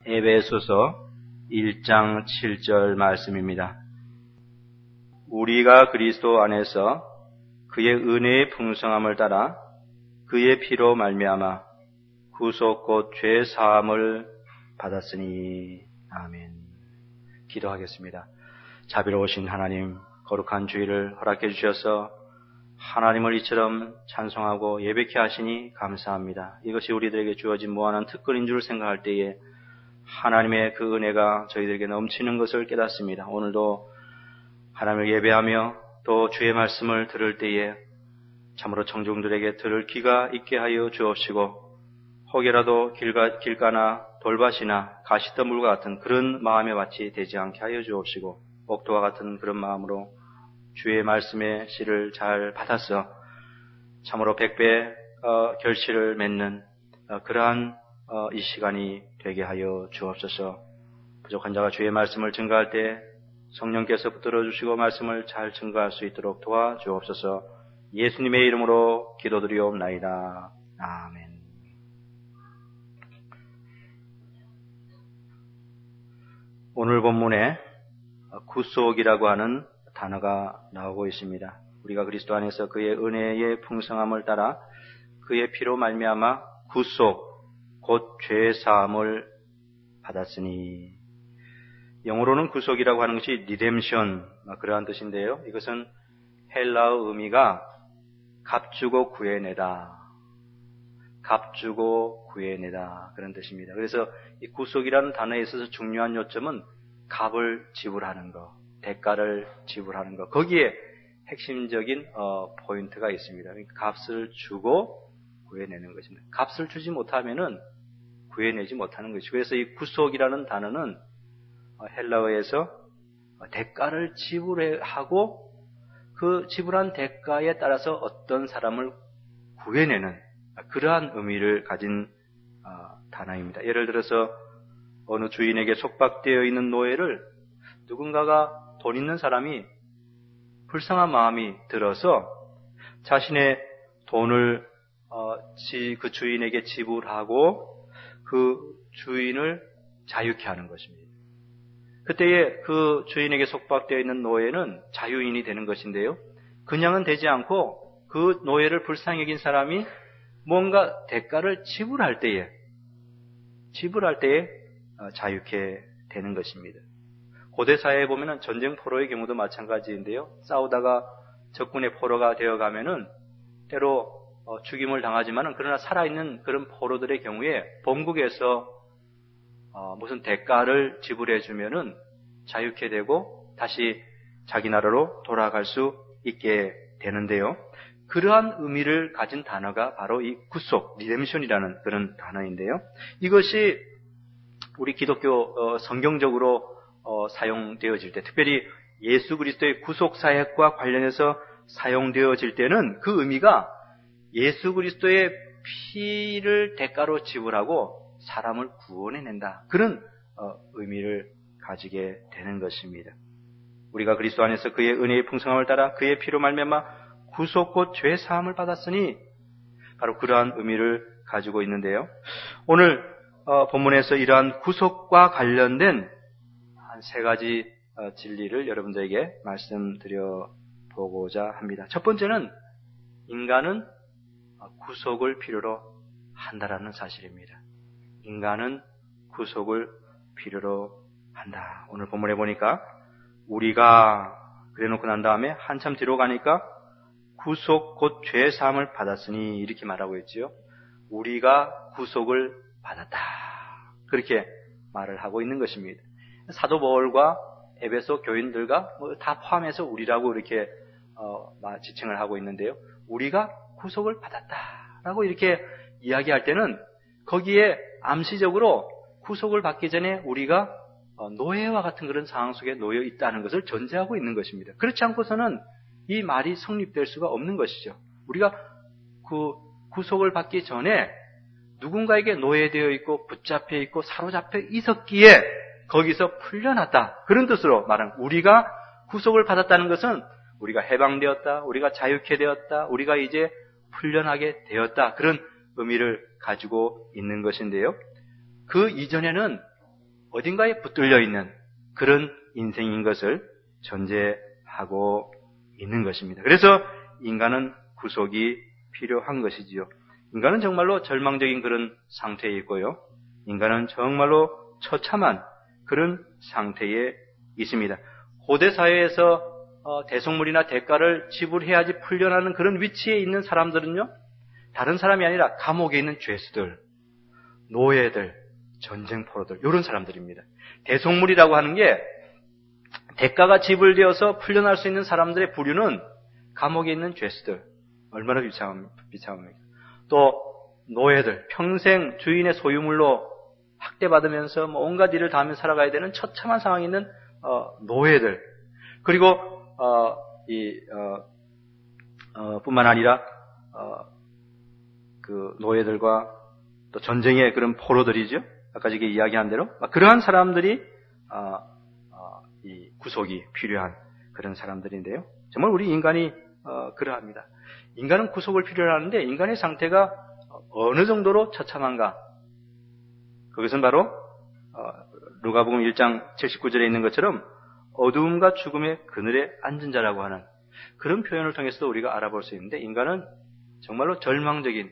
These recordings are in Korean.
에베소서 1장 7절 말씀입니다. 우리가 그리스도 안에서 그의 은혜의 풍성함을 따라 그의 피로 말미암아 구속 곧 죄 사함을 받았으니. 아멘. 기도하겠습니다. 자비로우신 하나님, 거룩한 주일을 허락해 주셔서 하나님을 이처럼 찬송하고 예배케 하시니 감사합니다. 이것이 우리들에게 주어진 무한한 특권인 줄 생각할 때에 하나님의 그 은혜가 저희들에게 넘치는 것을 깨닫습니다. 오늘도 하나님을 예배하며 또 주의 말씀을 들을 때에 참으로 청중들에게 들을 귀가 있게 하여 주옵시고, 혹여라도 길가나 돌밭이나 가시더물과 같은 그런 마음의 밭이 되지 않게 하여 주옵시고, 옥토와 같은 그런 마음으로 주의 말씀의 씨를 잘 받아서 참으로 100배 결실을 맺는 그러한 이 시간이 되게 하여 주옵소서. 부족한 자가 주의 말씀을 증거할 때 성령께서 붙들어 주시고 말씀을 잘 증거할 수 있도록 도와주옵소서. 예수님의 이름으로 기도드리옵나이다. 아멘. 오늘 본문에 구속이라고 하는 단어가 나오고 있습니다. 우리가 그리스도 안에서 그의 은혜의 풍성함을 따라 그의 피로 말미암아 구속 곧 죄 사함을 받았으니. 영어로는 구속이라고 하는 것이 리뎀션, 그러한 뜻인데요. 이것은 헬라어 의미가 값주고 구해내다, 값주고 구해내다, 그런 뜻입니다. 그래서 이 구속이라는 단어에 있어서 중요한 요점은 값을 지불하는 것, 대가를 지불하는 것, 거기에 핵심적인 포인트가 있습니다. 값을 주고 구해내는 것입니다. 값을 주지 못하면은 구해내지 못하는 것이고, 그래서 이 구속이라는 단어는 헬라어에서 대가를 지불하고 그 지불한 대가에 따라서 어떤 사람을 구해내는 그러한 의미를 가진 단어입니다. 예를 들어서 어느 주인에게 속박되어 있는 노예를 누군가가 돈 있는 사람이 불쌍한 마음이 들어서 자신의 돈을 그 주인에게 지불하고 그 주인을 자유케 하는 것입니다. 그때에 그 주인에게 속박되어 있는 노예는 자유인이 되는 것인데요, 그냥은 되지 않고 그 노예를 불쌍히 여긴 사람이 뭔가 대가를 지불할 때에 자유케 되는 것입니다. 고대 사회에 보면은 전쟁 포로의 경우도 마찬가지인데요, 싸우다가 적군의 포로가 되어가면은 때로 죽임을 당하지만은 그러나 살아있는 그런 포로들의 경우에 본국에서 무슨 대가를 지불해주면은 자유케 되고 다시 자기 나라로 돌아갈 수 있게 되는데요. 그러한 의미를 가진 단어가 바로 이 구속, 리뎀션이라는 그런 단어인데요. 이것이 우리 기독교 성경적으로 사용되어질 때, 특별히 예수 그리스도의 구속 사역과 관련해서 사용되어질 때는 그 의미가 예수 그리스도의 피를 대가로 지불하고 사람을 구원해낸다, 그런 의미를 가지게 되는 것입니다. 우리가 그리스도 안에서 그의 은혜의 풍성함을 따라 그의 피로 말미암아 구속 곧 죄 사함을 받았으니, 바로 그러한 의미를 가지고 있는데요. 오늘 본문에서 이러한 구속과 관련된 한 3가지 진리를 여러분들에게 말씀드려 보고자 합니다. 첫 번째는 인간은 구속을 필요로 한다라는 사실입니다. 인간은 구속을 필요로 한다. 오늘 본문에 보니까 우리가 그래놓고 난 다음에 한참 뒤로 가니까 구속 곧 죄 사함을 받았으니 이렇게 말하고 있지요. 우리가 구속을 받았다, 그렇게 말을 하고 있는 것입니다. 사도 바울과 에베소 교인들과 다 포함해서 우리라고 이렇게 지칭을 하고 있는데요, 우리가 구속을 받았다라고 이렇게 이야기할 때는 거기에 암시적으로 구속을 받기 전에 우리가 노예와 같은 그런 상황 속에 놓여 있다는 것을 전제하고 있는 것입니다. 그렇지 않고서는 이 말이 성립될 수가 없는 것이죠. 우리가 그 구속을 받기 전에 누군가에게 노예되어 있고 붙잡혀 있고 사로잡혀 있었기에 거기서 풀려났다, 그런 뜻으로 말하는, 우리가 구속을 받았다는 것은 우리가 해방되었다, 우리가 자유케 되었다, 우리가 이제 풀려나게 되었다, 그런 의미를 가지고 있는 것인데요. 그 이전에는 어딘가에 붙들려 있는 그런 인생인 것을 전제하고 있는 것입니다. 그래서 인간은 구속이 필요한 것이지요. 인간은 정말로 절망적인 그런 상태에 있고요. 인간은 정말로 처참한 그런 상태에 있습니다. 고대 사회에서 대속물이나 대가를 지불해야지 풀려나는 그런 위치에 있는 사람들은요, 다른 사람이 아니라 감옥에 있는 죄수들, 노예들, 전쟁포로들, 이런 사람들입니다. 대속물이라고 하는 게 대가가 지불되어서 풀려날 수 있는 사람들의 부류는 감옥에 있는 죄수들, 얼마나 비참합니까? 또 노예들, 평생 주인의 소유물로 학대받으면서 온갖 일을 다 하며 살아가야 되는 처참한 상황에 있는 노예들, 그리고 뿐만 아니라 그 노예들과 또 전쟁의 그런 포로들이죠. 아까 저기 이야기한 대로 그러한 사람들이 이 구속이 필요한 그런 사람들인데요. 정말 우리 인간이 그러합니다. 인간은 구속을 필요로 하는데 인간의 상태가 어느 정도로 처참한가? 그것은 바로 누가복음 1장 79절에 있는 것처럼 어두움과 죽음의 그늘에 앉은 자라고 하는 그런 표현을 통해서도 우리가 알아볼 수 있는데, 인간은 정말로 절망적인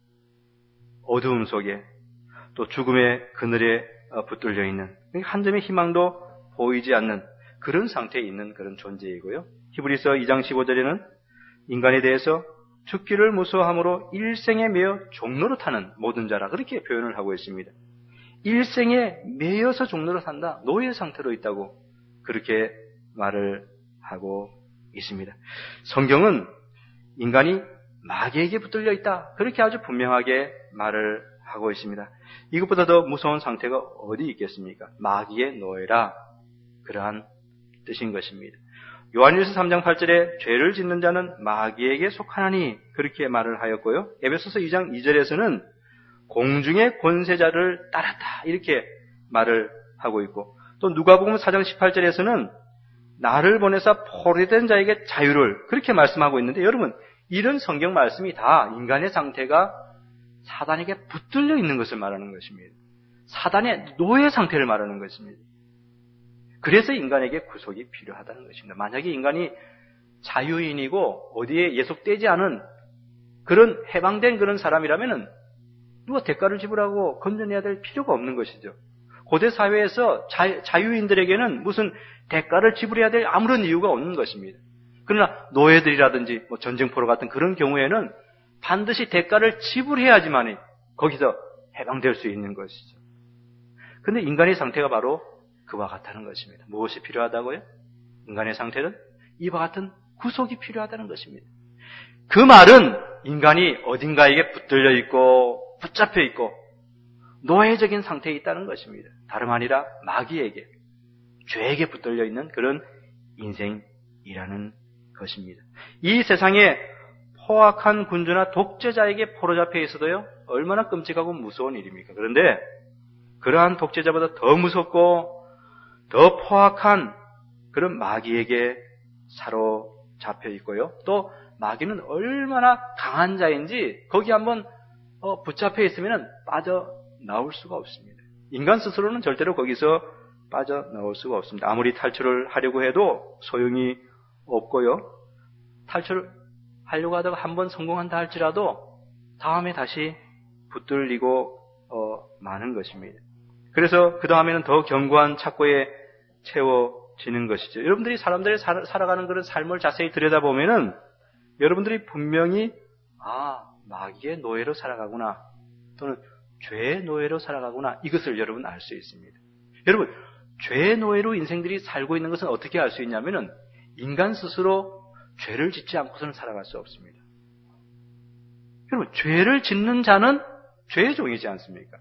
어두움 속에 또 죽음의 그늘에 붙들려 있는, 한 점의 희망도 보이지 않는 그런 상태에 있는 그런 존재이고요. 히브리서 2장 15절에는 인간에 대해서 죽기를 무서워함으로 일생에 매여 종로로 타는 모든 자라, 그렇게 표현을 하고 있습니다. 일생에 매여서 종로로 산다, 노예 상태로 있다고 그렇게 말을 하고 있습니다. 성경은 인간이 마귀에게 붙들려 있다, 그렇게 아주 분명하게 말을 하고 있습니다. 이것보다 더 무서운 상태가 어디 있겠습니까? 마귀의 노예라, 그러한 뜻인 것입니다. 요한일서 3장 8절에 죄를 짓는 자는 마귀에게 속하나니, 그렇게 말을 하였고요. 에베소서 2장 2절에서는 공중의 권세자를 따랐다, 이렇게 말을 하고 있고, 또 누가복음 4장 18절에서는 나를 보내사 포로된 자에게 자유를, 그렇게 말씀하고 있는데, 여러분, 이런 성경 말씀이 다 인간의 상태가 사단에게 붙들려 있는 것을 말하는 것입니다. 사단의 노예 상태를 말하는 것입니다. 그래서 인간에게 구속이 필요하다는 것입니다. 만약에 인간이 자유인이고 어디에 예속되지 않은 그런 해방된 그런 사람이라면은 누가 대가를 지불하고 건져내야 될 필요가 없는 것이죠. 고대 사회에서 자유인들에게는 무슨 대가를 지불해야 될 아무런 이유가 없는 것입니다. 그러나 노예들이라든지 전쟁포로 같은 그런 경우에는 반드시 대가를 지불해야지만 거기서 해방될 수 있는 것이죠. 그런데 인간의 상태가 바로 그와 같다는 것입니다. 무엇이 필요하다고요? 인간의 상태는 이와 같은 구속이 필요하다는 것입니다. 그 말은 인간이 어딘가에게 붙들려 있고 붙잡혀 있고 노예적인 상태에 있다는 것입니다. 다름 아니라 마귀에게, 죄에게 붙들려 있는 그런 인생이라는 것입니다. 이 세상에 포악한 군주나 독재자에게 포로잡혀 있어도요, 얼마나 끔찍하고 무서운 일입니까? 그런데 그러한 독재자보다 더 무섭고 더 포악한 그런 마귀에게 사로잡혀 있고요. 또 마귀는 얼마나 강한 자인지 거기 한번 붙잡혀 있으면 빠져나올 수가 없습니다. 인간 스스로는 절대로 거기서 빠져나올 수가 없습니다. 아무리 탈출을 하려고 해도 소용이 없고요. 탈출을 하려고 하다가 한번 성공한다 할지라도 다음에 다시 붙들리고 마는 것입니다. 그래서 그 다음에는 더 견고한 착고에 채워지는 것이죠. 여러분들이 사람들이 살아가는 그런 삶을 자세히 들여다보면은 여러분들이 분명히 마귀의 노예로 살아가구나, 또는 죄의 노예로 살아가구나, 이것을 여러분 알 수 있습니다. 여러분, 죄의 노예로 인생들이 살고 있는 것은 어떻게 알 수 있냐면은 인간 스스로 죄를 짓지 않고서는 살아갈 수 없습니다. 여러분, 죄를 짓는 자는 죄의 종이지 않습니까?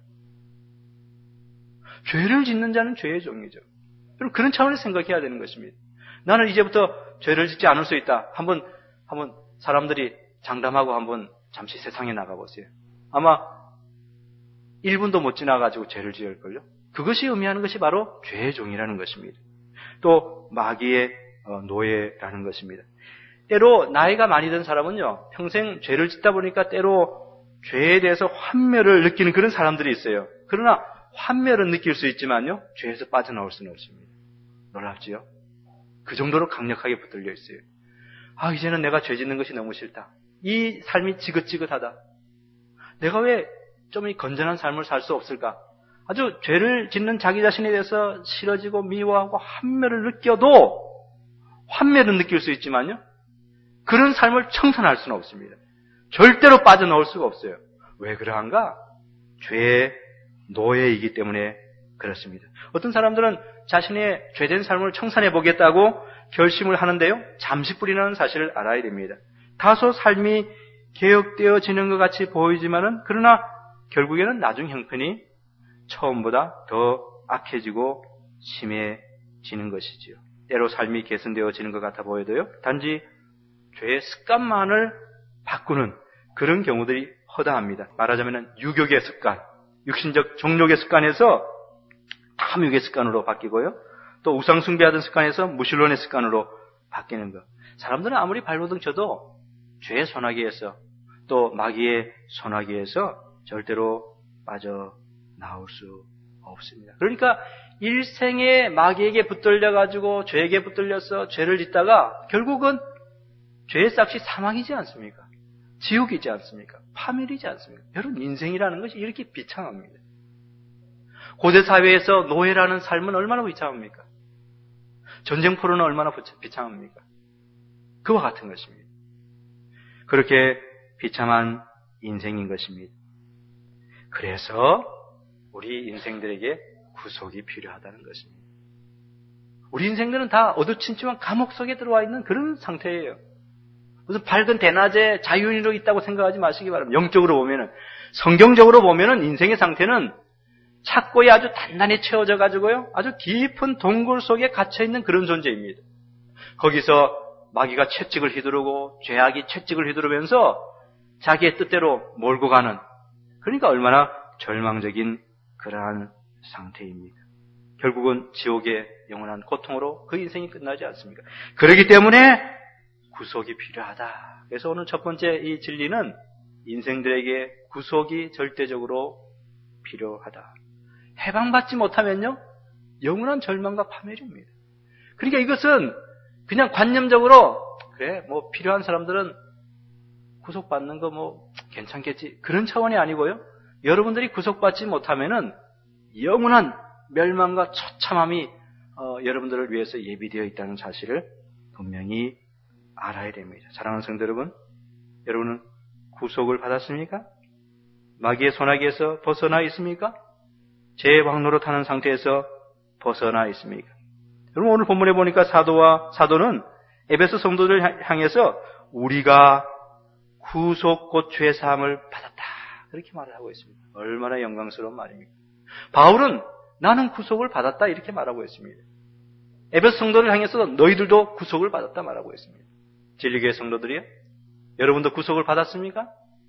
죄를 짓는 자는 죄의 종이죠. 여러분, 그런 차원에서 생각해야 되는 것입니다. 나는 이제부터 죄를 짓지 않을 수 있다. 한번 사람들이 장담하고 한번 잠시 세상에 나가보세요. 아마 1분도 못 지나가지고 죄를 지을걸요. 그것이 의미하는 것이 바로 죄의 종이라는 것입니다. 또 마귀의 노예라는 것입니다. 때로 나이가 많이 든 사람은요, 평생 죄를 짓다 보니까 때로 죄에 대해서 환멸을 느끼는 그런 사람들이 있어요. 그러나 환멸은 느낄 수 있지만요, 죄에서 빠져나올 수는 없습니다. 놀랍지요? 그 정도로 강력하게 붙들려 있어요. 이제는 내가 죄 짓는 것이 너무 싫다. 이 삶이 지긋지긋하다. 내가 왜 좀 이 건전한 삶을 살 수 없을까? 아주 죄를 짓는 자기 자신에 대해서 싫어지고 미워하고 환멸을 느껴도, 환멸은 느낄 수 있지만요, 그런 삶을 청산할 수는 없습니다. 절대로 빠져나올 수가 없어요. 왜 그러한가? 죄의 노예이기 때문에 그렇습니다. 어떤 사람들은 자신의 죄된 삶을 청산해 보겠다고 결심을 하는데요, 잠시뿐이라는 사실을 알아야 됩니다. 다소 삶이 개혁되어지는 것 같이 보이지만은, 그러나 결국에는 나중 형편이 처음보다 더 악해지고 심해지는 것이지요. 때로 삶이 개선되어지는 것 같아 보여도요, 단지 죄의 습관만을 바꾸는 그런 경우들이 허다합니다. 말하자면 유욕의 습관, 육신적 정욕의 습관에서 탐욕의 습관으로 바뀌고요, 또 우상 숭배하던 습관에서 무신론의 습관으로 바뀌는 것. 사람들은 아무리 발버둥 쳐도 죄의 소나기에서, 또 마귀의 소나기에서 절대로 빠져나올 수 없습니다. 그러니까 일생에 마귀에게 붙들려가지고 죄에게 붙들려서 죄를 짓다가 결국은 죄의 싹이 사망이지 않습니까? 지옥이지 않습니까? 파멸이지 않습니까? 여러분, 인생이라는 것이 이렇게 비참합니다. 고대 사회에서 노예라는 삶은 얼마나 비참합니까? 전쟁 포로는 얼마나 비참합니까? 그와 같은 것입니다. 그렇게 비참한 인생인 것입니다. 그래서 우리 인생들에게 구속이 필요하다는 것입니다. 우리 인생들은 다 어두침침한 감옥 속에 들어와 있는 그런 상태예요. 무슨 밝은 대낮에 자유인으로 있다고 생각하지 마시기 바랍니다. 영적으로 보면은, 성경적으로 보면은 인생의 상태는 착고에 아주 단단히 채워져 가지고요, 아주 깊은 동굴 속에 갇혀 있는 그런 존재입니다. 거기서 마귀가 채찍을 휘두르고 죄악이 채찍을 휘두르면서 자기의 뜻대로 몰고 가는, 그러니까 얼마나 절망적인 그러한 상태입니다. 결국은 지옥의 영원한 고통으로 그 인생이 끝나지 않습니까? 그렇기 때문에 구속이 필요하다. 그래서 오늘 첫 번째 이 진리는 인생들에게 구속이 절대적으로 필요하다. 해방받지 못하면요, 영원한 절망과 파멸입니다. 그러니까 이것은 그냥 관념적으로, 그래, 뭐 필요한 사람들은 구속받는 거 뭐 괜찮겠지, 그런 차원이 아니고요, 여러분들이 구속받지 못하면은 영원한 멸망과 처참함이 여러분들을 위해서 예비되어 있다는 사실을 분명히 알아야 됩니다. 사랑하는 성도 여러분, 여러분은 구속을 받았습니까? 마귀의 소나기에서 벗어나 있습니까? 죄의 왕노로 타는 상태에서 벗어나 있습니까? 여러분, 오늘 본문에 보니까 사도는 에베소 성도들을 향해서 우리가 구속 곧 죄 사함을 받았다, 그렇게 말을 하고 있습니다. 얼마나 영광스러운 말입니까? 바울은 나는 구속을 받았다, 이렇게 말하고 있습니다. 에베소 성도를 향해서 너희들도 구속을 받았다 말하고 있습니다. 진리교회 성도들이요, 여러분도 구속을 받았습니까?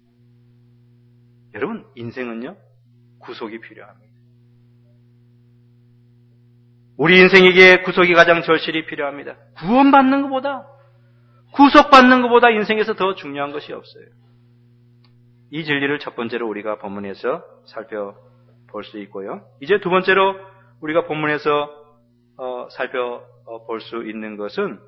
여러분, 인생은요, 구속이 필요합니다. 우리 인생에게 구속이 가장 절실히 필요합니다. 구원받는 것보다, 구속받는 것보다 인생에서 더 중요한 것이 없어요. 이 진리를 첫 번째로 우리가 본문에서 살펴볼 수 있고요, 이제 두 번째로 우리가 본문에서 살펴볼 수 있는 것은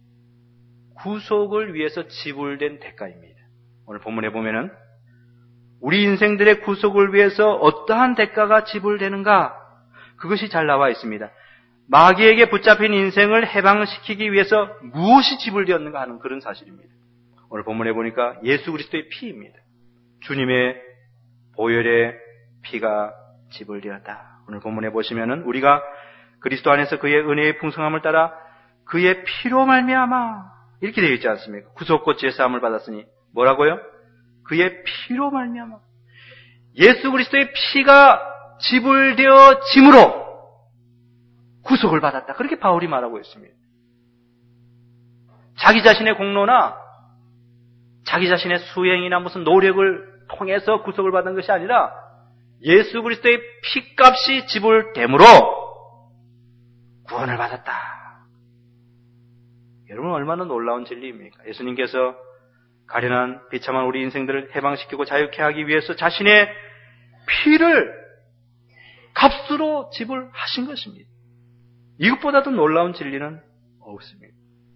구속을 위해서 지불된 대가입니다. 오늘 본문에 보면은 우리 인생들의 구속을 위해서 어떠한 대가가 지불되는가, 그것이 잘 나와 있습니다. 마귀에게 붙잡힌 인생을 해방시키기 위해서 무엇이 지불되었는가 하는 그런 사실입니다. 오늘 본문에 보니까 예수 그리스도의 피입니다. 주님의 보혈의 피가 지불되었다. 오늘 본문에 보시면은 우리가 그리스도 안에서 그의 은혜의 풍성함을 따라 그의 피로 말미암아, 이렇게 되어 있지 않습니까? 구속과 제사함을 받았으니 뭐라고요? 그의 피로 말미암아, 예수 그리스도의 피가 지불되어짐으로 구속을 받았다, 그렇게 바울이 말하고 있습니다. 자기 자신의 공로나 자기 자신의 수행이나 무슨 노력을 통해서 구속을 받은 것이 아니라 예수 그리스도의 피값이 지불됨으로 구원을 받았다. 여러분, 얼마나 놀라운 진리입니까? 예수님께서 가련한 비참한 우리 인생들을 해방시키고 자유케 하기 위해서 자신의 피를 값으로 지불하신 것입니다. 이것보다도 놀라운 진리는 없습니다.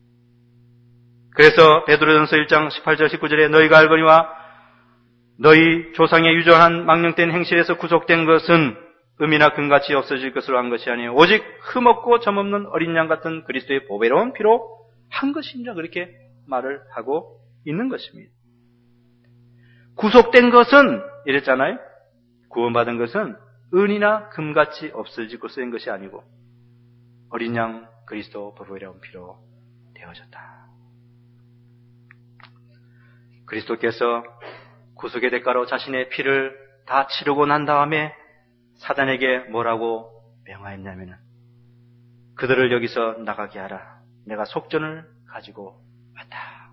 그래서 베드로전서 1장 18절 19절에 너희가 알거니와 너희 조상의 유전한 망령된 행실에서 구속된 것은 음이나 금같이 없어질 것으로 한 것이 아니에요. 오직 흠없고 점없는 어린 양 같은 그리스도의 보배로운 피로 한 것이니라 그렇게 말을 하고 있는 것입니다. 구속된 것은 이랬잖아요. 구원받은 것은 은이나 금같이 없어질 것으로 된 것이 아니고 어린 양 그리스도 보배로운 피로 되어졌다. 그리스도께서 구속의 대가로 자신의 피를 다 치르고 난 다음에 사단에게 뭐라고 명하였냐면 그들을 여기서 나가게 하라. 내가 속전을 가지고 왔다.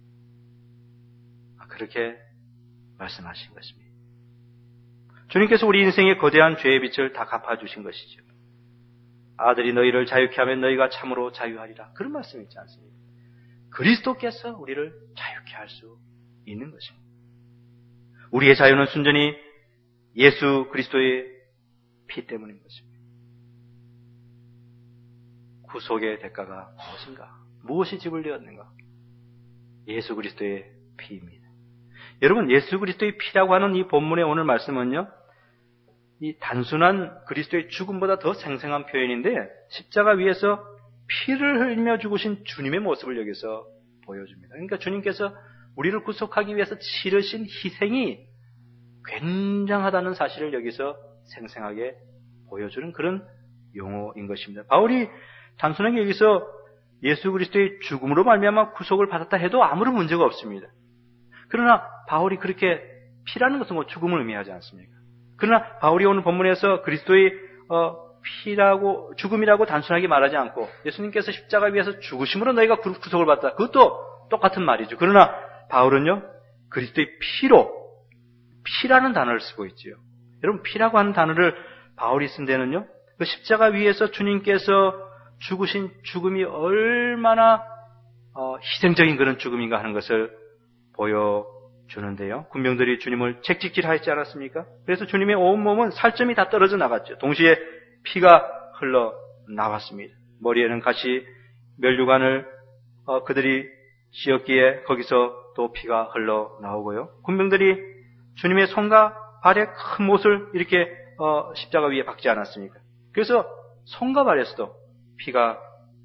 그렇게 말씀하신 것입니다. 주님께서 우리 인생의 거대한 죄의 빚을 다 갚아주신 것이죠. 아들이 너희를 자유케 하면 너희가 참으로 자유하리라. 그런 말씀이 있지 않습니까? 그리스도께서 우리를 자유케 할 수 있는 것입니다. 우리의 자유는 순전히 예수 그리스도의 피 때문인 것입니다. 구속의 대가가 무엇인가? 무엇이 지불되었는가? 예수 그리스도의 피입니다. 여러분, 예수 그리스도의 피라고 하는 이 본문의 오늘 말씀은요, 이 단순한 그리스도의 죽음보다 더 생생한 표현인데 십자가 위에서 피를 흘리며 죽으신 주님의 모습을 여기서 보여줍니다. 그러니까 주님께서 우리를 구속하기 위해서 치르신 희생이 굉장하다는 사실을 여기서 생생하게 보여주는 그런 용어인 것입니다. 바울이 단순하게 여기서 예수 그리스도의 죽음으로 말미암아 구속을 받았다 해도 아무런 문제가 없습니다. 그러나 바울이 그렇게 피라는 것은 뭐 죽음을 의미하지 않습니까? 그러나 바울이 오늘 본문에서 그리스도의 피라고 죽음이라고 단순하게 말하지 않고 예수님께서 십자가 위에서 죽으심으로 너희가 구속을 받았다. 그것도 똑같은 말이죠. 그러나 바울은요 그리스도의 피라는 단어를 쓰고 있지요. 여러분 피라고 하는 단어를 바울이 쓴 데는요 그 십자가 위에서 주님께서 죽으신 죽음이 얼마나 희생적인 그런 죽음인가 하는 것을 보여주는데요. 군병들이 주님을 채찍질하였지 않았습니까? 그래서 주님의 온몸은 살점이 다 떨어져 나갔죠. 동시에 피가 흘러나왔습니다. 머리에는 가시 면류관을 그들이 씌었기에 거기서 또 피가 흘러나오고요. 군병들이 주님의 손과 발에 큰 못을 이렇게 십자가 위에 박지 않았습니까? 그래서 손과 발에서도 피가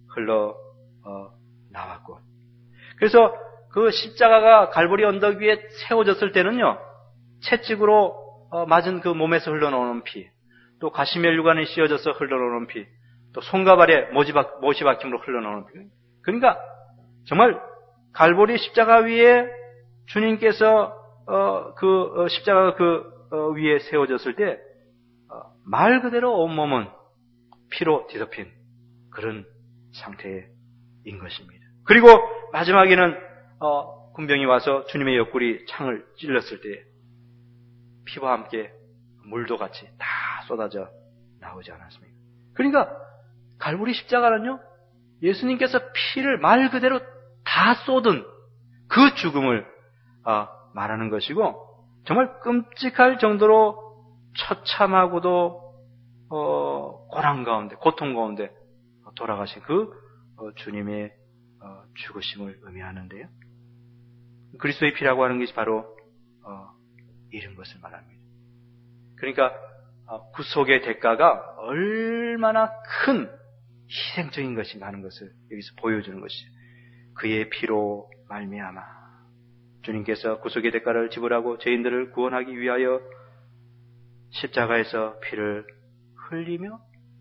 흘러나왔고 그래서 그 십자가가 갈보리 언덕 위에 세워졌을 때는요 채찍으로 맞은 그 몸에서 흘러나오는 피, 또 가시면류관에 씌어져서 흘러나오는 피, 또 손과 발에 못이 박힘으로 흘러나오는 피. 그러니까 정말 갈보리 십자가 위에 주님께서 십자가 위에 세워졌을 때 말 그대로 온몸은 피로 뒤덮인 그런 상태인 것입니다. 그리고 마지막에는 군병이 와서 주님의 옆구리 창을 찔렀을 때 피와 함께 물도 같이 다 쏟아져 나오지 않았습니까? 그러니까 갈보리 십자가는요 예수님께서 피를 말 그대로 다 쏟은 그 죽음을 말하는 것이고 정말 끔찍할 정도로 처참하고도 고난 가운데 고통 가운데 돌아가신 그 주님의 죽으심을 의미하는데요. 그리스도의 피라고 하는 것이 바로 이런 것을 말합니다. 그러니까 구속의 대가가 얼마나 큰 희생적인 것인가 하는 것을 여기서 보여주는 것이죠. 그의 피로 말미암아 주님께서 구속의 대가를 지불하고 죄인들을 구원하기 위하여 십자가에서 피를 흘리며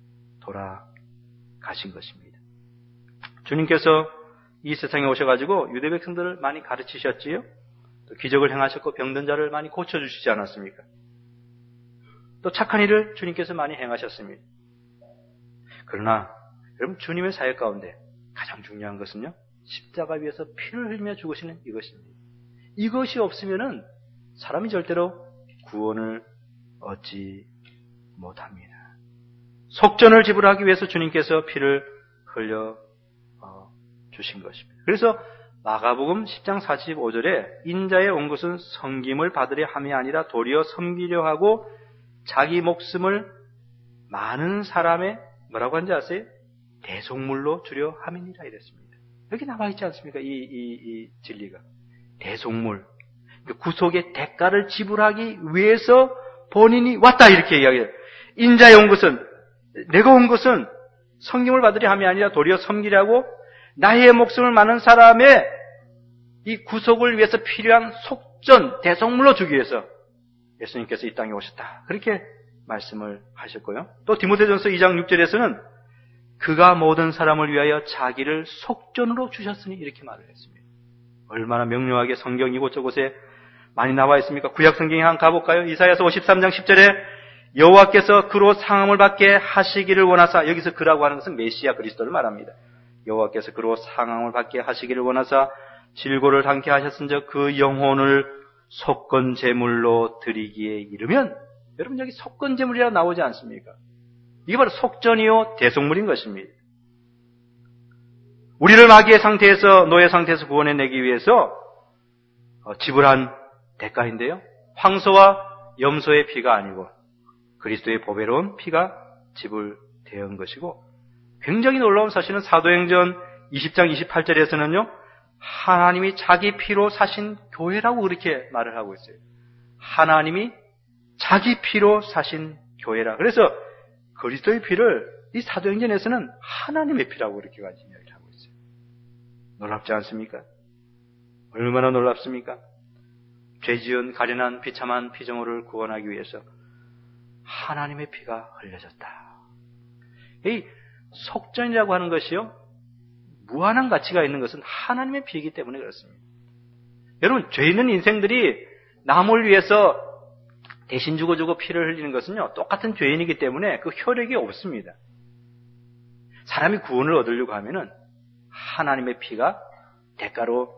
돌아가신 것입니다. 주님께서 이 세상에 오셔가지고 유대 백성들을 많이 가르치셨지요. 또 기적을 행하셨고 병든 자를 많이 고쳐주시지 않았습니까? 또 착한 일을 주님께서 많이 행하셨습니다. 그러나 여러분 주님의 사역 가운데 가장 중요한 것은요 십자가 위에서 피를 흘리며 죽으시는 이것입니다. 이것이 없으면은 사람이 절대로 구원을 얻지 못합니다. 속전을 지불하기 위해서 주님께서 피를 흘려 주신 것입니다. 그래서 마가복음 10장 45절에 인자에 온 것은 섬김을 받으려 함이 아니라 도리어 섬기려 하고 자기 목숨을 많은 사람의 뭐라고 하는지 아세요? 대속물로 주려 함이니라 이랬습니다. 여기 나와있지 않습니까? 이 진리가. 대속물. 구속의 대가를 지불하기 위해서 본인이 왔다 이렇게 이야기해요. 인자에 온 것은, 내가 온 것은 성김을 받으려 함이 아니라 도리어 섬기려고 나의 목숨을 많은 사람의 이 구속을 위해서 필요한 속전, 대속물로 주기 위해서 예수님께서 이 땅에 오셨다. 그렇게 말씀을 하셨고요. 또 디모데전서 2장 6절에서는 그가 모든 사람을 위하여 자기를 속전으로 주셨으니 이렇게 말을 했습니다. 얼마나 명료하게 성경 이곳저곳에 많이 나와 있습니까? 구약 성경에 한번 가볼까요? 이사야서 53장 10절에 여호와께서 그로 상함을 받게 하시기를 원하사, 여기서 그라고 하는 것은 메시아 그리스도를 말합니다. 여호와께서 그로 상함을 받게 하시기를 원하사 질고를 당케 하셨은즉 그 영혼을 속건 제물로 드리기에 이르면, 여러분 여기 속건 제물이라 나오지 않습니까? 이게 바로 속전이요 대속물인 것입니다. 우리를 마귀의 상태에서, 노예 상태에서 구원해내기 위해서 지불한 대가인데요, 황소와 염소의 피가 아니고 그리스도의 보배로운 피가 지불되은 것이고, 굉장히 놀라운 사실은 사도행전 20장 28절에서는요 하나님이 자기 피로 사신 교회라고 그렇게 말을 하고 있어요. 하나님이 자기 피로 사신 교회라. 그래서 그리스도의 피를 이 사도행전에서는 하나님의 피라고 그렇게 가지고 이야기를 하고 있어요. 놀랍지 않습니까? 얼마나 놀랍습니까? 죄지은 가련한 비참한 피조물을 구원하기 위해서 하나님의 피가 흘려졌다. 이 속전이라고 하는 것이요, 무한한 가치가 있는 것은 하나님의 피이기 때문에 그렇습니다. 여러분, 죄 있는 인생들이 남을 위해서 대신 주고 피를 흘리는 것은요, 똑같은 죄인이기 때문에 그 효력이 없습니다. 사람이 구원을 얻으려고 하면은 하나님의 피가 대가로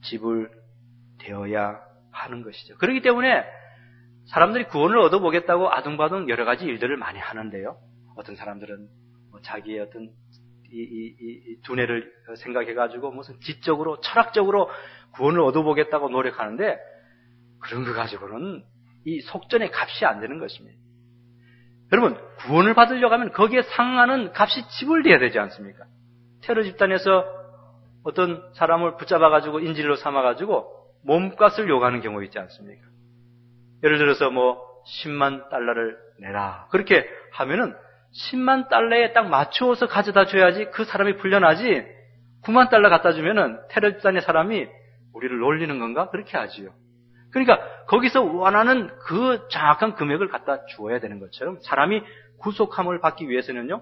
지불되어야 하는 것이죠. 그렇기 때문에 사람들이 구원을 얻어보겠다고 아둥바둥 여러 가지 일들을 많이 하는데요. 어떤 사람들은 자기의 어떤 이 두뇌를 생각해가지고 무슨 지적으로, 철학적으로 구원을 얻어보겠다고 노력하는데, 그런 거 가지고는 이 속전의 값이 안 되는 것입니다. 여러분, 구원을 받으려고 하면 거기에 상하는 값이 지불돼야 되지 않습니까? 테러 집단에서 어떤 사람을 붙잡아가지고 인질로 삼아가지고 몸값을 요구하는 경우 있지 않습니까? 예를 들어서 10만 달러를 내라. 그렇게 하면은 10만 달러에 딱 맞추어서 가져다 줘야지 그 사람이 풀려나지, 9만 달러 갖다 주면은 테러 집단의 사람이 우리를 놀리는 건가? 그렇게 하지요. 그러니까 거기서 원하는 그 정확한 금액을 갖다 주어야 되는 것처럼 사람이 구속함을 받기 위해서는요,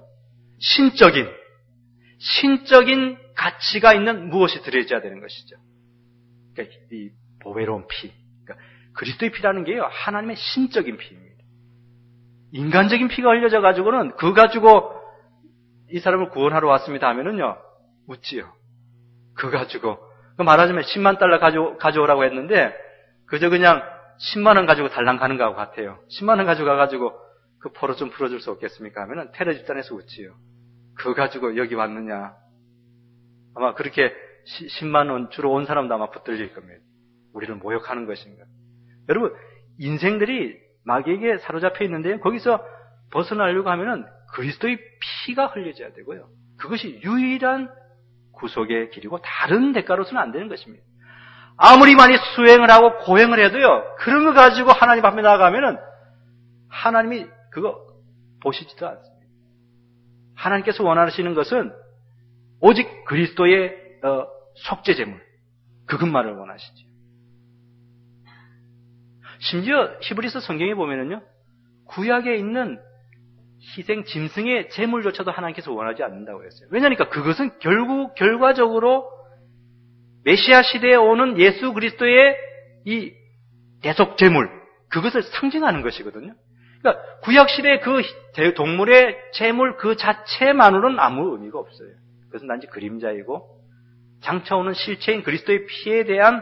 신적인 가치가 있는 무엇이 들어있어야 되는 것이죠. 그러니까 이 보배로운 피, 그러니까 그리스도의 피라는 게요, 하나님의 신적인 피입니다. 인간적인 피가 흘려져 가지고는 그거 가지고 이 사람을 구원하러 왔습니다 하면은요, 웃지요. 그거 가지고 말하자면 10만 달러 가져오라고 했는데 그저 그냥 10만 원 가지고 달랑 가는 것 같아요. 10만 원 가지고 가가지고 그 포로 좀 풀어줄 수 없겠습니까 하면은 테러 집단에서 웃지요. 그거 가지고 여기 왔느냐. 아마 그렇게 10만 원 주로 온 사람도 아마 붙들릴 겁니다. 우리를 모욕하는 것인가. 여러분, 인생들이 마귀에게 사로잡혀 있는데요, 거기서 벗어나려고 하면은 그리스도의 피가 흘려져야 되고요, 그것이 유일한 구속의 길이고 다른 대가로서는 안 되는 것입니다. 아무리 많이 수행을 하고 고행을 해도요, 그런 거 가지고 하나님 앞에 나아가면은 하나님이 그거 보시지도 않습니다. 하나님께서 원하시는 것은 오직 그리스도의 속죄제물, 그것만을 원하시죠. 심지어 히브리서 성경에 보면은요, 구약에 있는 희생 짐승의 제물조차도 하나님께서 원하지 않는다고 했어요. 왜냐니까 그것은 결과적으로 메시아 시대에 오는 예수 그리스도의 이 대속 제물, 그것을 상징하는 것이거든요. 그러니까 구약 시대의 그 동물의 제물 그 자체만으로는 아무 의미가 없어요. 그것은 단지 그림자이고 장차 오는 실체인 그리스도의 피에 대한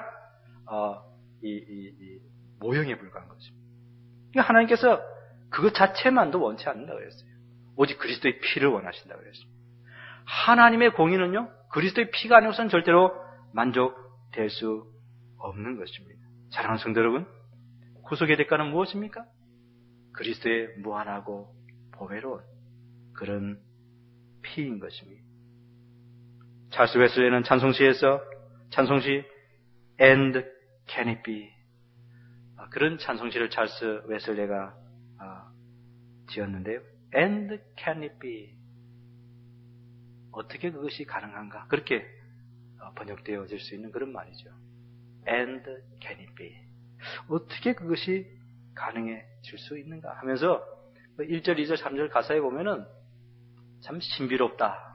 모형에 불과한 것입니다. 그러니까 하나님께서 그것 자체만도 원치 않는다고 그랬어요. 오직 그리스도의 피를 원하신다고 그랬습니다. 하나님의 공의는요, 그리스도의 피가 아니고서는 절대로 만족될 수 없는 것입니다. 사랑하는 성도 여러분, 구속의 대가는 무엇입니까? 그리스도의 무한하고 보배로운 그런 피인 것입니다. 찰스 웨슬리는 찬송시에서 찬송시 And Can It Be 그런 찬송시를 찰스 웨슬리가 지었는데요. And Can It Be 어떻게 그것이 가능한가? 그렇게 번역되어질 수 있는 그런 말이죠. And Can It Be 어떻게 그것이 가능해질 수 있는가 하면서 1절, 2절, 3절 가사에 보면은 참 신비롭다.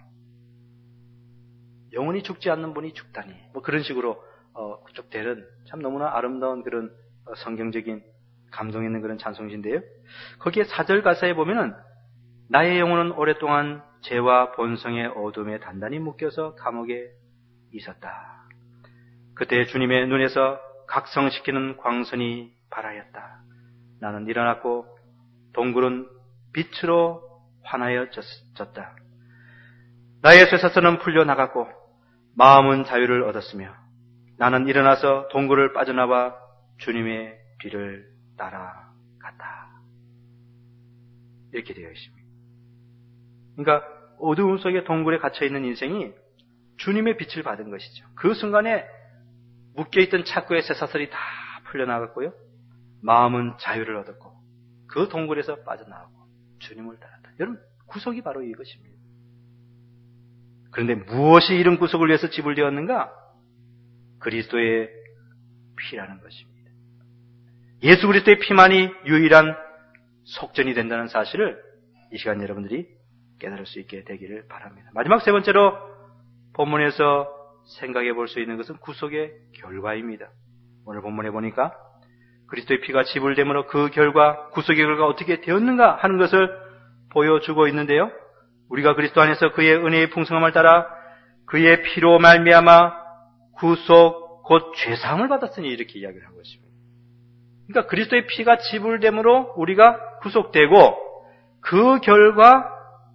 영원히 죽지 않는 분이 죽다니. 뭐 그런 식으로 쭉 되는 참 너무나 아름다운 그런 성경적인 감동 있는 그런 찬송인데요. 거기에 4절 가사에 보면은 나의 영혼은 오랫동안 죄와 본성의 어둠에 단단히 묶여서 감옥에 있었다. 그때 주님의 눈에서 각성시키는 광선이 발하였다. 나는 일어났고 동굴은 빛으로 환하여졌다. 나의 쇠사슬은 풀려나갔고 마음은 자유를 얻었으며 나는 일어나서 동굴을 빠져나와 주님의 뒤를 따라갔다. 이렇게 되어 있습니다. 그러니까 어두움 속에 동굴에 갇혀있는 인생이 주님의 빛을 받은 것이죠. 그 순간에 묶여있던 착고의 쇠사슬이 다 풀려나갔고요. 마음은 자유를 얻었고 그 동굴에서 빠져나오고 주님을 따랐다. 여러분 구속이 바로 이것입니다. 그런데 무엇이 이런 구속을 위해서 지불되었는가? 그리스도의 피라는 것입니다. 예수 그리스도의 피만이 유일한 속전이 된다는 사실을 이 시간 여러분들이 깨달을 수 있게 되기를 바랍니다. 마지막 세 번째로 본문에서 생각해 볼 수 있는 것은 구속의 결과입니다. 오늘 본문에 보니까 그리스도의 피가 지불됨으로 그 결과, 구속의 결과가 어떻게 되었는가 하는 것을 보여주고 있는데요. 우리가 그리스도 안에서 그의 은혜의 풍성함을 따라 그의 피로 말미암아 구속 곧 죄사함을 받았으니 이렇게 이야기를 하고 있습니다. 그러니까 그리스도의 피가 지불됨으로 우리가 구속되고 그 결과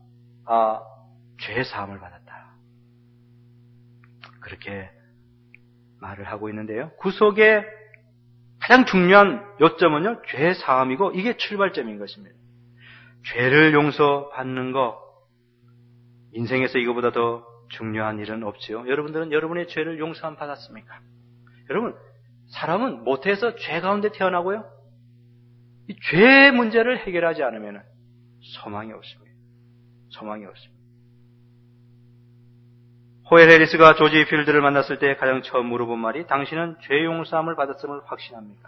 죄사함을 받았다. 그렇게 말을 하고 있는데요. 구속의 가장 중요한 요점은요, 죄사함이고 이게 출발점인 것입니다. 죄를 용서받는 것, 인생에서 이거보다 더 중요한 일은 없지요. 여러분들은 여러분의 죄를 용서함 받았습니까? 여러분, 사람은 모태에서 죄 가운데 태어나고요. 이 죄 문제를 해결하지 않으면 소망이 없습니다. 소망이 없습니다. 호엘 해리스가 조지 필드를 만났을 때 가장 처음 물어본 말이 당신은 죄 용서함을 받았음을 확신합니까?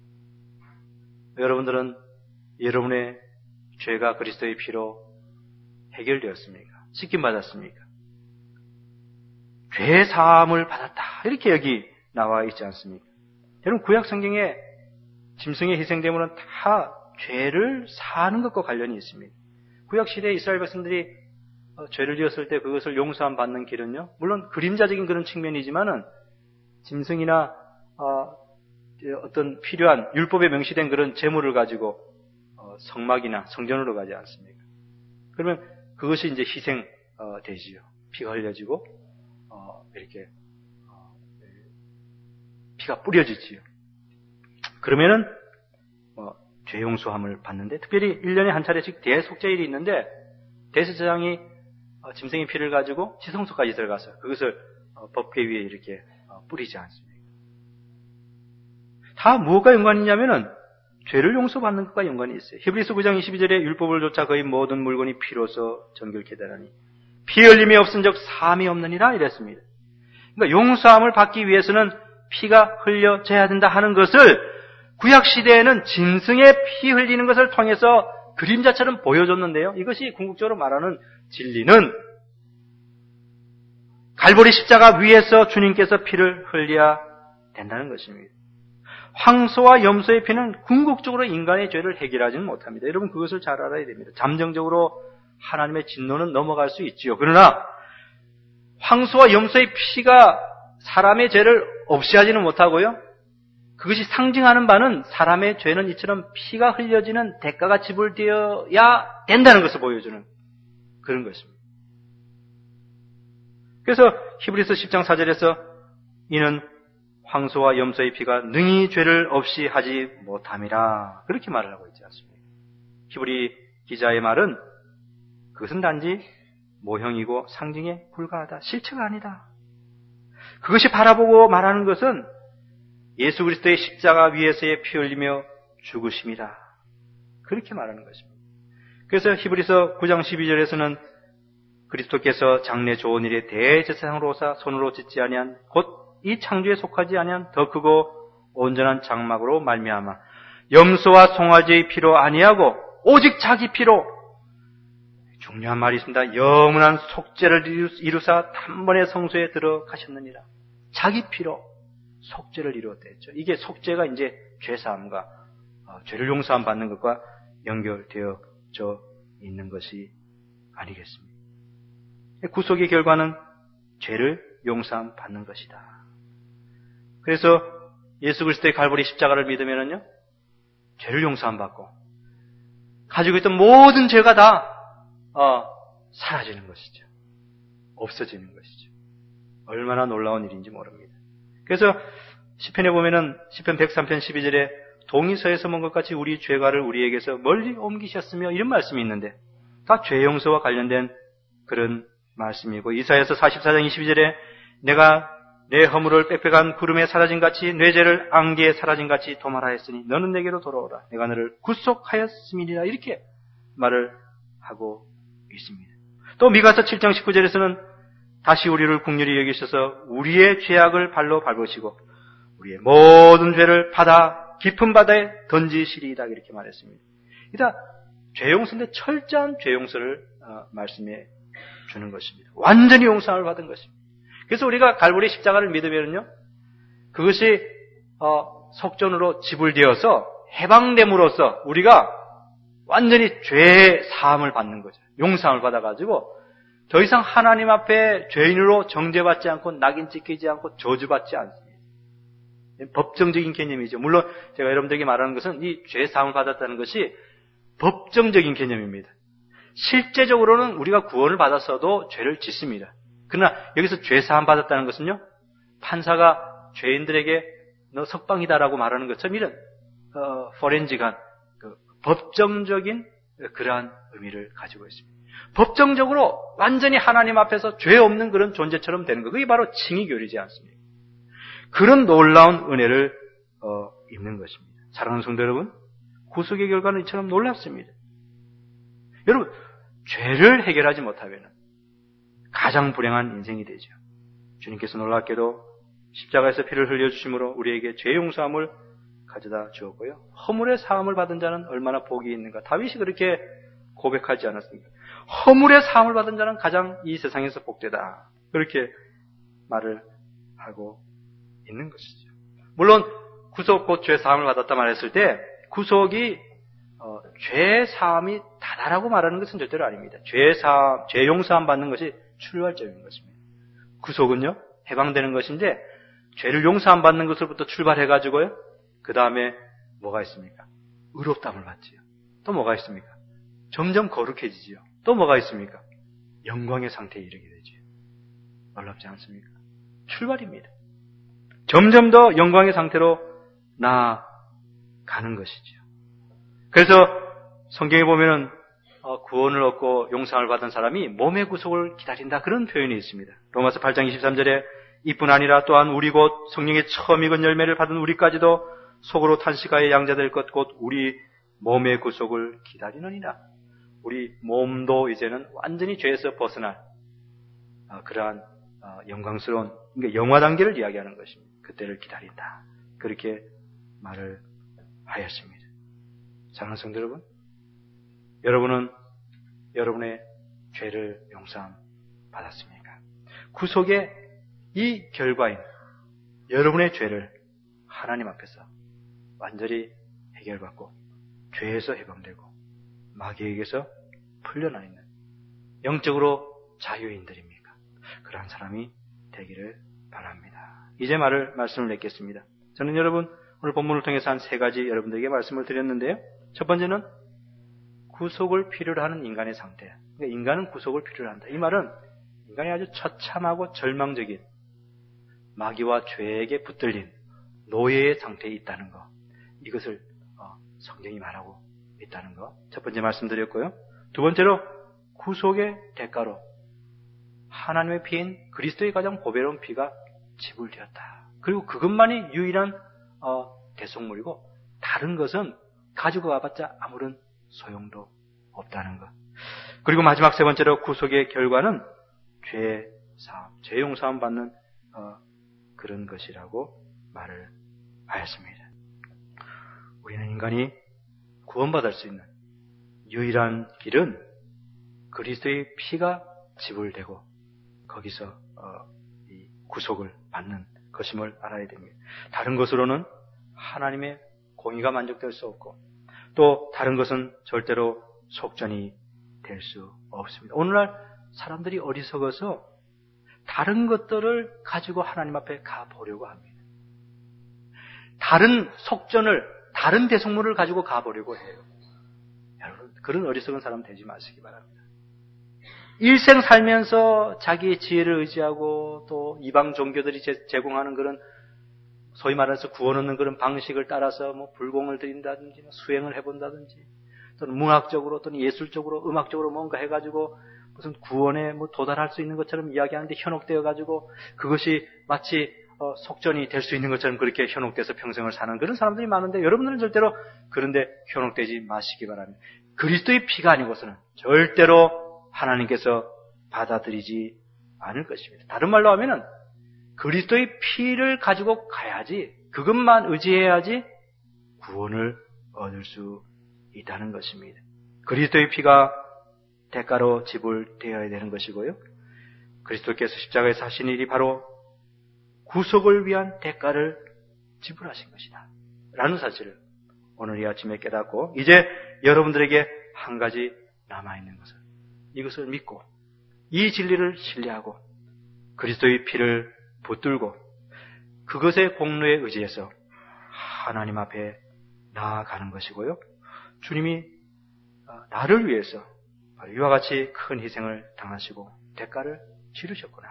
여러분들은 여러분의 죄가 그리스도의 피로 해결되었습니까? 씻김받았습니까? 죄 사함을 받았다. 이렇게 여기 나와 있지 않습니까? 여러분 구약 성경에 짐승의 희생됨으로는 다 죄를 사하는 것과 관련이 있습니다. 구약 시대에 이스라엘 백성들이 죄를 지었을 때 그것을 용서함 받는 길은요, 물론 그림자적인 그런 측면이지만은 짐승이나 어떤 필요한 율법에 명시된 그런 제물을 가지고 성막이나 성전으로 가지 않습니까? 그러면 그것이 이제 희생 되지요. 피가 흘려지고 이렇게 피가 뿌려지지요. 그러면은 죄 용서함을 받는데, 특별히 1년에 한 차례씩 대속죄일이 있는데 대제사장이 짐승의 피를 가지고 지성소까지 들어가서 그것을 법궤 위에 이렇게 뿌리지 않습니까? 다 무엇과 연관이냐면은 죄를 용서받는 것과 연관이 있어요. 히브리서 9장 22절에 율법을 좇아 거의 모든 물건이 피로서 정결케 되라니 피 흘림이 없은 적 사함이 없느니라 이랬습니다. 그러니까 용서함을 받기 위해서는 피가 흘려져야 된다 하는 것을 구약 시대에는 짐승의 피 흘리는 것을 통해서 그림자처럼 보여줬는데요. 이것이 궁극적으로 말하는 진리는 갈보리 십자가 위에서 주님께서 피를 흘려야 된다는 것입니다. 황소와 염소의 피는 궁극적으로 인간의 죄를 해결하지는 못합니다. 여러분 그것을 잘 알아야 됩니다. 잠정적으로 하나님의 진노는 넘어갈 수 있지요. 그러나 황소와 염소의 피가 사람의 죄를 없이 하지는 못하고요. 그것이 상징하는 바는 사람의 죄는 이처럼 피가 흘려지는 대가가 지불되어야 된다는 것을 보여주는 그런 것입니다. 그래서 히브리서 10장 4절에서 이는 황소와 염소의 피가 능히 죄를 없이 하지 못함이라 그렇게 말을 하고 있지 않습니까? 히브리 기자의 말은 그것은 단지 모형이고 상징에 불과하다. 실체가 아니다. 그것이 바라보고 말하는 것은 예수 그리스도의 십자가 위에서의 피 흘리며 죽으심이다. 그렇게 말하는 것입니다. 그래서 히브리서 9장 12절에서는 그리스도께서 장래 좋은 일에 대제사장으로 오사 손으로 짓지 아니한 곧 이 창조에 속하지 아니한 더 크고 온전한 장막으로 말미암아 염소와 송아지의 피로 아니하고 오직 자기 피로, 중요한 말이 있습니다. 영원한 속죄를 이루사 단번에 성소에 들어가셨느니라. 자기 피로 속죄를 이루었다 했죠. 이게 속죄가 이제 죄사함과 죄를 용서함 받는 것과 연결되어져 있는 것이 아니겠습니까? 구속의 결과는 죄를 용서함 받는 것이다. 그래서 예수 그리스도의 갈보리 십자가를 믿으면은요, 죄를 용서함 받고 가지고 있던 모든 죄가 다 사라지는 것이죠. 없어지는 것이죠. 얼마나 놀라운 일인지 모릅니다. 그래서 시편에 보면은 시편 103편 12절에 동이서에서 먼 것 같이 우리 죄가를 우리에게서 멀리 옮기셨으며 이런 말씀이 있는데 다 죄 용서와 관련된 그런 말씀이고, 이사야서 44장 22절에 내가 내 허물을 빽빽한 구름에 사라진 같이 내 죄를 안개에 사라진 같이 도말하였으니 너는 내게로 돌아오라. 내가 너를 구속하였음이니라. 이렇게 말을 하고 있습니다. 또 미가서 7장 19절에서는 다시 우리를 긍휼히 여기셔서 우리의 죄악을 발로 밟으시고 우리의 모든 죄를 바다 깊은 바다에 던지시리이다. 이렇게 말했습니다. 이다 죄 용서인데 철저한 죄 용서를 말씀해 주는 것입니다. 완전히 용서를 받은 것입니다. 그래서 우리가 갈보리 십자가를 믿으면요, 그것이 속전으로 지불되어서 해방됨으로써 우리가 완전히 죄의 사함을 받는 거죠. 용서함을 받아가지고 더 이상 하나님 앞에 죄인으로 정죄받지 않고 낙인 찍히지 않고 저주받지 않습니다. 법정적인 개념이죠. 물론 제가 여러분들에게 말하는 것은 이 죄 사함을 받았다는 것이 법정적인 개념입니다. 실제적으로는 우리가 구원을 받았어도 죄를 짓습니다. 그러나 여기서 죄 사함 받았다는 것은요, 판사가 죄인들에게 너 석방이다라고 말하는 것처럼 이런 포렌직한 법정적인 그러한 의미를 가지고 있습니다. 법정적으로 완전히 하나님 앞에서 죄 없는 그런 존재처럼 되는 것, 그게 바로 칭의교리지 않습니까? 그런 놀라운 은혜를 입는 것입니다. 사랑하는 성도 여러분, 구속의 결과는 이처럼 놀랍습니다. 여러분, 죄를 해결하지 못하면 가장 불행한 인생이 되죠. 주님께서 놀랍게도 십자가에서 피를 흘려주심으로 우리에게 죄 용서함을 가져다 주었고요, 허물의 사함을 받은 자는 얼마나 복이 있는가. 다윗이 그렇게 고백하지 않았습니까? 허물의 사함을 받은 자는 가장 이 세상에서 복되다. 그렇게 말을 하고 있는 것이죠. 물론 구속 곧 죄 사함을 받았다 말했을 때 구속이 죄 사함이 다다라고 말하는 것은 절대로 아닙니다. 죄 용서함 받는 것이 출발점인 것입니다. 구속은요, 해방되는 것인데 죄를 용서함 받는 것으로부터 출발해가지고요, 그 다음에 뭐가 있습니까? 의롭다함을 받지요. 또 뭐가 있습니까? 점점 거룩해지지요. 또 뭐가 있습니까? 영광의 상태에 이르게 되지요. 놀랍지 않습니까? 출발입니다. 점점 더 영광의 상태로 나아가는 것이지요. 그래서 성경에 보면은 구원을 얻고 용서를 받은 사람이 몸의 구속을 기다린다, 그런 표현이 있습니다. 로마서 8장 23절에 이뿐 아니라 또한 우리 곧 성령의 처음 익은 열매를 받은 우리까지도 속으로 탄식하여 양자될 것 곧 우리 몸의 구속을 기다리느니라. 우리 몸도 이제는 완전히 죄에서 벗어날 그러한 영광스러운, 그러니까 영화 단계를 이야기하는 것입니다. 그때를 기다린다, 그렇게 말을 하였습니다. 사랑하는 성도 여러분, 여러분은 여러분의 죄를 용서함 받았습니까? 구속의 이 결과인 여러분의 죄를 하나님 앞에서 완전히 해결받고 죄에서 해방되고 마귀에게서 풀려나 있는 영적으로 자유인들입니까? 그러한 사람이 되기를 바랍니다. 이제 말씀을 맺겠습니다. 저는 여러분 오늘 본문을 통해서 한 3가지 여러분들에게 말씀을 드렸는데요. 첫 번째는 구속을 필요로 하는 인간의 상태. 그러니까 인간은 구속을 필요로 한다. 이 말은 인간이 아주 처참하고 절망적인 마귀와 죄에게 붙들린 노예의 상태에 있다는 것, 이것을 성경이 말하고 있다는 것, 첫 번째 말씀드렸고요. 두 번째로 구속의 대가로 하나님의 피인 그리스도의 가장 보배로운 피가 지불되었다. 그리고 그것만이 유일한 대속물이고 다른 것은 가지고 와봤자 아무런 소용도 없다는 것. 그리고 마지막 세 번째로 구속의 결과는 죄 용서함 받는 그런 것이라고 말을 하였습니다. 우리는 인간이 구원받을 수 있는 유일한 길은 그리스도의 피가 지불되고 거기서 이 구속을 받는 것임을 알아야 됩니다. 다른 것으로는 하나님의 공의가 만족될 수 없고 또 다른 것은 절대로 속전이 될 수 없습니다. 오늘날 사람들이 어리석어서 다른 것들을 가지고 하나님 앞에 가보려고 합니다. 다른 속전을, 다른 대속물을 가지고 가보려고 해요. 여러분, 그런 어리석은 사람 되지 마시기 바랍니다. 일생 살면서 자기의 지혜를 의지하고 또 이방 종교들이 제공하는 그런 소위 말해서 구원 얻는 그런 방식을 따라서 뭐 불공을 드린다든지 수행을 해본다든지 또는 문학적으로 또는 예술적으로 음악적으로 뭔가 해가지고 무슨 구원에 뭐 도달할 수 있는 것처럼 이야기하는데 현혹되어 가지고 그것이 마치 속전이 될 수 있는 것처럼 그렇게 현혹돼서 평생을 사는 그런 사람들이 많은데 여러분들은 절대로 그런데 현혹되지 마시기 바랍니다. 그리스도의 피가 아니고서는 절대로 하나님께서 받아들이지 않을 것입니다. 다른 말로 하면은 그리스도의 피를 가지고 가야지, 그것만 의지해야지 구원을 얻을 수 있다는 것입니다. 그리스도의 피가 대가로 지불되어야 되는 것이고요. 그리스도께서 십자가에서 하신 일이 바로 구속을 위한 대가를 지불하신 것이다 라는 사실을 오늘 이 아침에 깨닫고 이제 여러분들에게 한 가지 남아있는 것을 이것을 믿고 이 진리를 신뢰하고 그리스도의 피를 붙들고 그것의 공로에 의지해서 하나님 앞에 나아가는 것이고요. 주님이 나를 위해서 이와 같이 큰 희생을 당하시고 대가를 치르셨구나.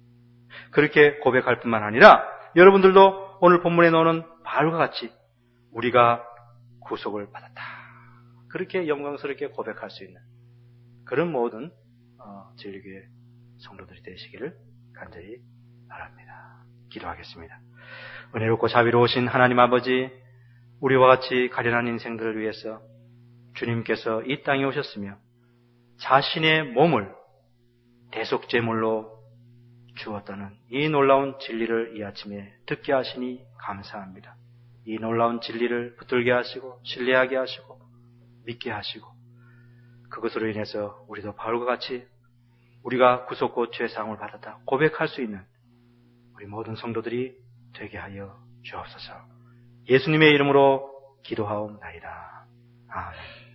그렇게 고백할 뿐만 아니라 여러분들도 오늘 본문에 나오는 바울과 같이 우리가 구속을 받았다. 그렇게 영광스럽게 고백할 수 있는 그런 모든 진리교회 성도들이 되시기를 간절히 바랍니다. 기도하겠습니다. 은혜롭고 자비로우신 하나님 아버지, 우리와 같이 가련한 인생들을 위해서 주님께서 이 땅에 오셨으며 자신의 몸을 대속제물로 주었다는 이 놀라운 진리를 이 아침에 듣게 하시니 감사합니다. 이 놀라운 진리를 붙들게 하시고 신뢰하게 하시고 믿게 하시고 그것으로 인해서 우리도 바울과 같이 우리가 구속고 죄사함을 받았다 고백할 수 있는 우리 모든 성도들이 되게 하여 주옵소서. 예수님의 이름으로 기도하옵나이다. 아멘.